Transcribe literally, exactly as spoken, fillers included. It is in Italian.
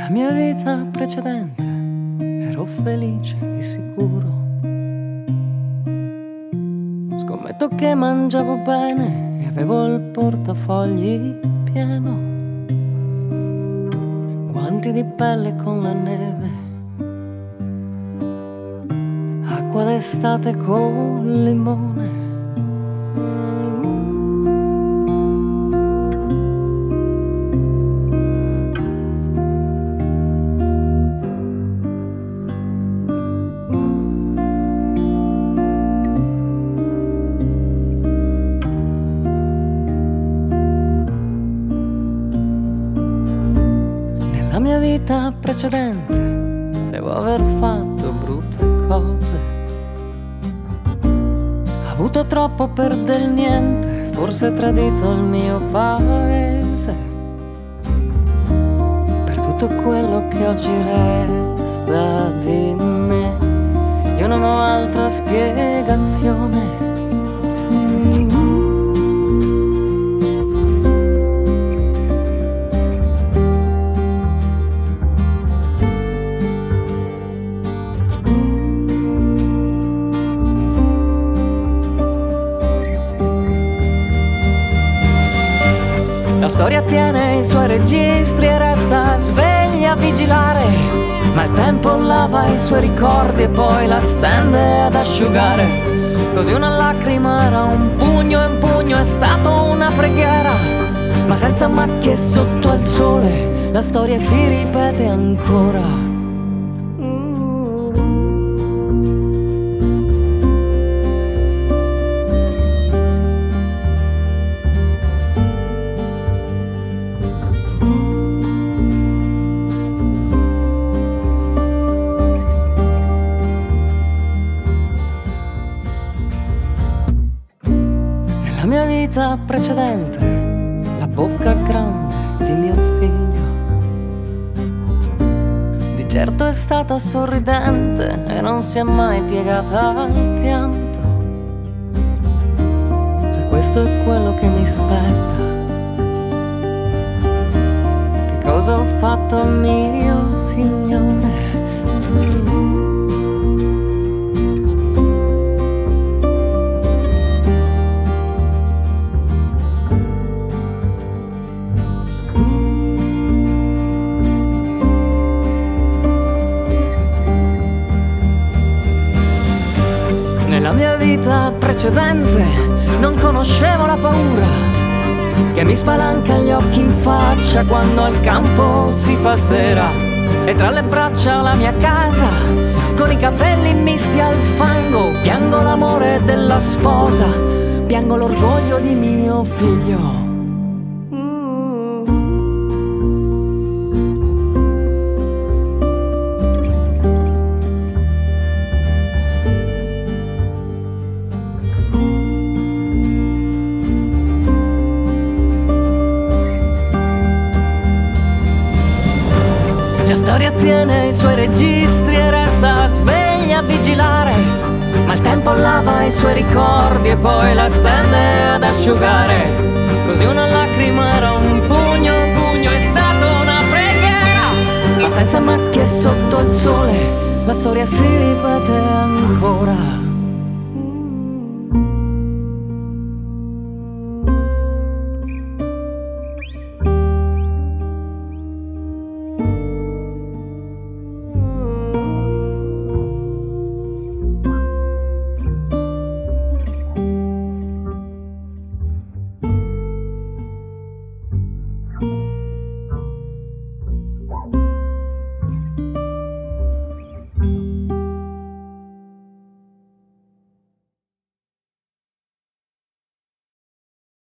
Nella mia vita precedente ero felice di sicuro. Scommetto che mangiavo bene e avevo il portafogli pieno. Guanti di pelle con la neve, acqua d'estate con limone. La mia vita precedente devo aver fatto brutte cose, avuto troppo per del niente, forse tradito il mio paese. Per tutto quello che oggi resta di me, io non ho altra spiegazione. La storia tiene i suoi registri e resta sveglia a vigilare, ma il tempo lava i suoi ricordi e poi la stende ad asciugare. Così una lacrima era un pugno e un pugno è stato una preghiera, ma senza macchie sotto al sole la storia si ripete ancora. La mia vita precedente, la bocca grande di mio figlio, di certo è stata sorridente e non si è mai piegata al pianto. Se questo è quello che mi spetta, che cosa ho fatto mio Signore? Nella mia vita precedente non conoscevo la paura che mi spalanca gli occhi in faccia quando al campo si fa sera, e tra le braccia la mia casa con i capelli misti al fango. Piango l'amore della sposa, piango l'orgoglio di mio figlio. La storia tiene i suoi registri e resta sveglia a vigilare, ma il tempo lava i suoi ricordi e poi la stende ad asciugare. Così una lacrima era un pugno, un pugno è stato una preghiera, ma senza macchie sotto il sole la storia si ripete ancora.